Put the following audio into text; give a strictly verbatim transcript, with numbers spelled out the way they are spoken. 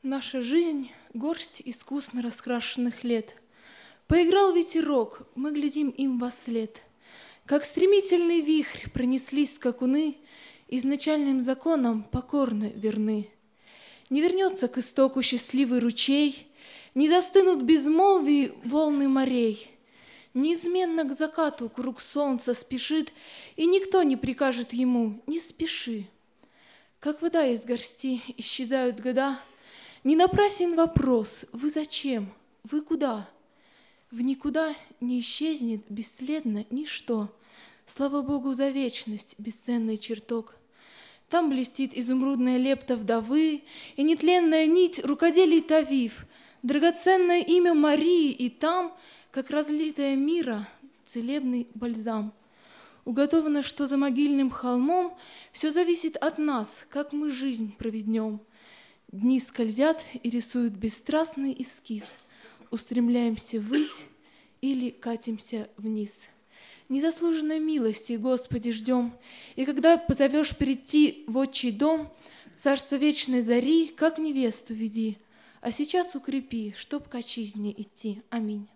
Наша жизнь — горсть искусно раскрашенных лет. Поиграл ветерок, мы глядим им вослед. Как стремительный вихрь пронеслись скакуны, изначальным законам покорно верны. Не вернется к истоку счастливый ручей, не застынут в безмолвии волны морей. Неизменно к закату круг солнца спешит, и никто не прикажет ему: не спеши. Как вода из горсти исчезают года, не напрасен вопрос: вы зачем, вы куда? В никуда не исчезнет бесследно ничто. Слава Богу за вечность, бесценный чертог. Там блестит изумрудная лепта вдовы и нетленная нить рукоделий Тавиф, драгоценное имя Марии, и там, как разлитая мира, целебный бальзам. Уготовано, что за могильным холмом все зависит от нас, как мы жизнь проведем. Дни скользят и рисуют бесстрастный эскиз. Устремляемся ввысь или катимся вниз. Незаслуженной милости, Господи, ждем, и когда позовешь прийти в отчий дом, царство вечной зари, как невесту веди, а сейчас укрепи, чтоб к отчизне идти. Аминь.